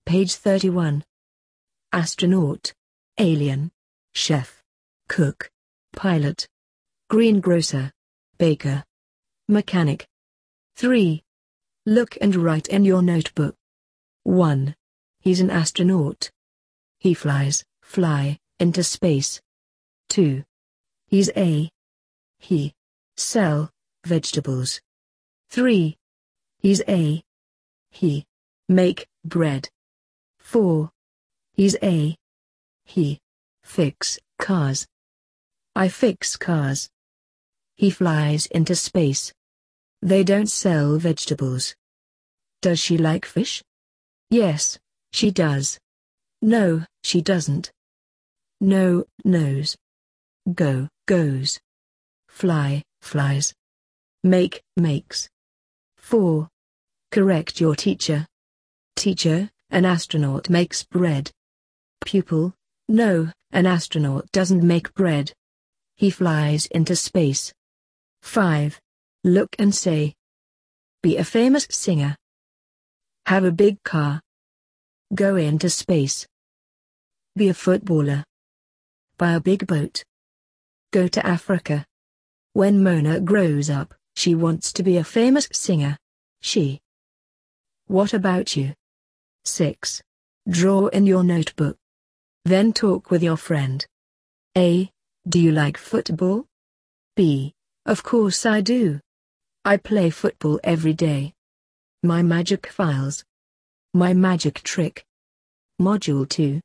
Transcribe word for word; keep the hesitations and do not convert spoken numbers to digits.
Page thirty-one. Astronaut, alien, chef, cook, pilot, greengrocer, baker, mechanic. three. Look and write in your notebook. one. He's an astronaut. He flies, fly, into space. two. He's a. He. Sell, vegetables. three. He's a. He. Make, bread. four. He's a. He. Fix, cars. I fix cars. He flies into space. They don't sell vegetables. Does she like fish? Yes, she does. No, she doesn't. No, knows. Go, goes. Fly, flies. Make, makes. four. Correct your teacher. Teacher, an astronaut makes bread. Pupil, no, an astronaut doesn't make bread. He flies into space. five. Look and say. Be a famous singer. Have a big car. Go into space. Be a footballer. Buy a big boat. Go to Africa. When Mona grows up, she wants to be a famous singer. She. What about you? six. Draw in your notebook. Then talk with your friend. A. Do you like football? B. Of course I do. I play football every day. My magic files. My magic trick. Module two.